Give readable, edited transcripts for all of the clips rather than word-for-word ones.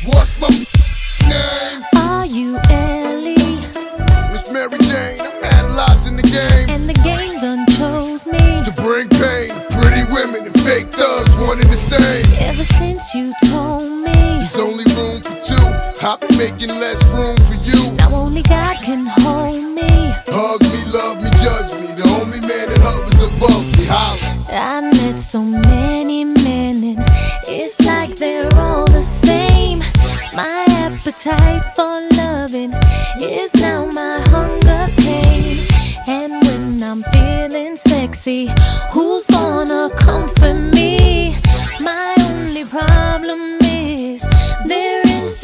What's my name? Are you Ellie? Miss Mary Jane. I'm had lots in the game. And the game done chose me To bring pain to pretty women and fake thugs, one and the same. ever since you told me. There's only room for two. I've been making less room for you. Now only God can hold me. Hug me, love me, judge me. The only man that hovers above me. Holla. I met so many men and it's like they're all the same. My appetite for loving is now my hunger pain. And when I'm feeling sexy, who's gonna comfort me? My only problem is their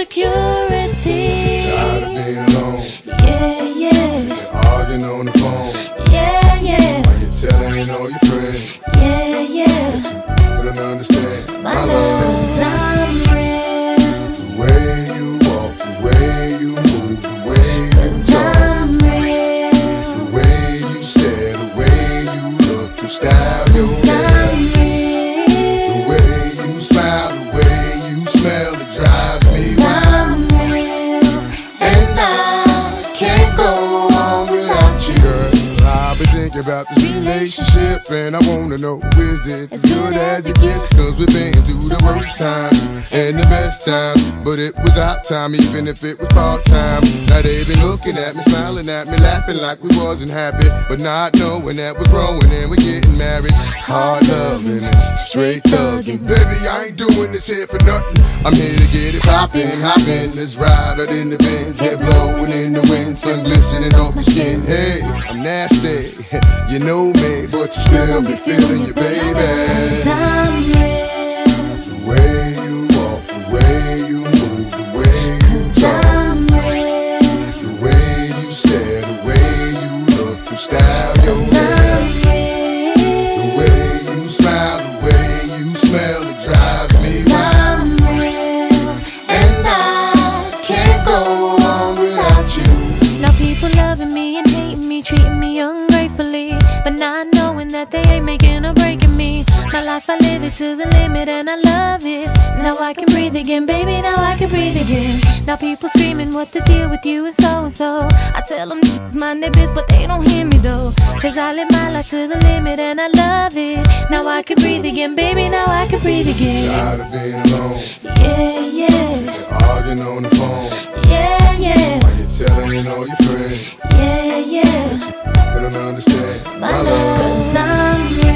insecurity. Tired of being alone. Yeah, yeah, Sick of arguing on the phone. yeah, yeah, Why you telling all your friends? yeah, yeah. You don't understand My love is real. The way you walk, the way you move, the way you talk, I'm real. the way you stare, the way you look, your style, your hair, I'm the real. way you smile, the way you smell, it drives me wild. I'm real. And I can't go on without you, girl. I've been thinking about this relationship, and I wanna know, is this as good as it gets? Cause we've been through the worst times and the best times, but it was our time, even if it was part-time. Now they been looking at me, smiling at me, laughing like we wasn't happy, but not knowing that we're growing and we're getting married. Hard loving and straight thugging. Baby, I ain't doing this here for nothing. I'm here to get it poppin', hoppin'. Let's ride out in the Benz, head blowing in the wind, sun glistening off my skin. Hey, I'm nasty, you know me, but you still be feeling your baby. I'm real. The way you walk, the way you move, the way you talk, I'm real. the way you stare, the way you look, your style, your hair, I'm real. the way you smile, the way you smell, it drives me wild. I'm real. And I can't go on without you. Now people loving me and hating me, treating me ungratefully, but not knowing that they ain't making or breaking me. My life, I live it to the limit and I love it. Now I can breathe again, baby, now I can breathe again. Now people screaming, what the deal with you and so and so. I tell them it's mind their biz, but they don't hear me though. Cause I live my life to the limit and I love it. Now I can breathe again, baby, now I can breathe again. Tired of being alone, Yeah, yeah, sick of arguing on the phone. yeah, yeah, Why you telling all your friends? yeah, yeah. You don't understand My love, cause I'm real.